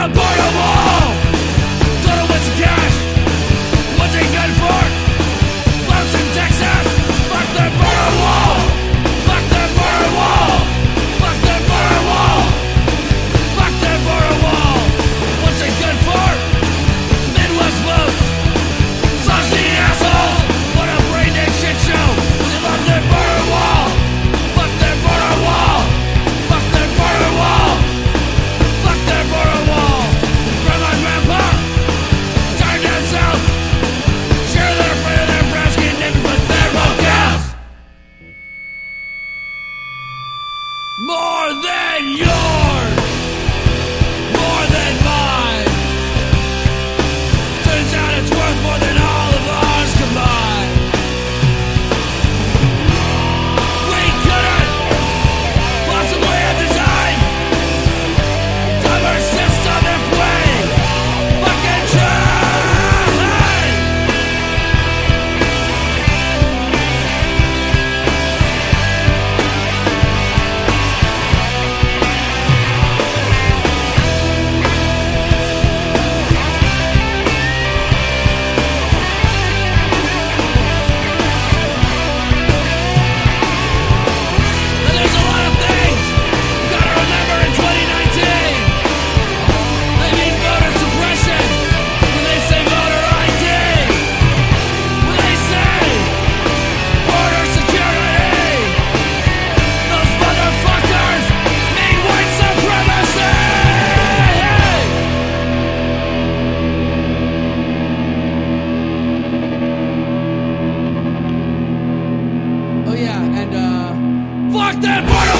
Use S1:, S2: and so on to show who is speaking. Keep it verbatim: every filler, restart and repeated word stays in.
S1: border wall. Don't know what's cash. What's it good for? Clowns in Texas. Fuck the border wall. Fuck the border wall. Fuck the border wall. Fuck the border wall. What's it good for? Midwest votes. Saucy assholes. What a brain dead shit show. They love their border wall. Fuck their border wall. Fuck their border wall. Fuck their border wall. Grandma and grandpa. Turn down south. Sure they're afraid of their brown skin neighbors, but they're both cows. More than yours. More than mine. Turns out it's worth more than all of ours combined. We couldn't possibly have designed diverse system if we fucking tried. And there's a lot of things you gotta remember in twenty nineteen. They mean voter suppression when they say voter I D. When they say border security, those motherfuckers mean white supremacy. Oh yeah, and uh, fuck that border